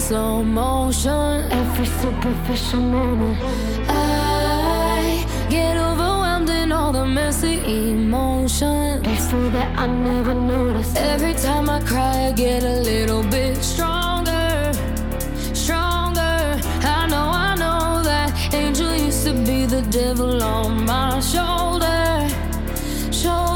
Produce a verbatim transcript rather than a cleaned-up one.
slow motion. Every superficial moment, I get overwhelmed in all the messy emotions. it's so that I never noticed. Every time I cry, I get a little bit stronger, stronger. I know, I know that angel used to be the devil on my shoulder, shoulder.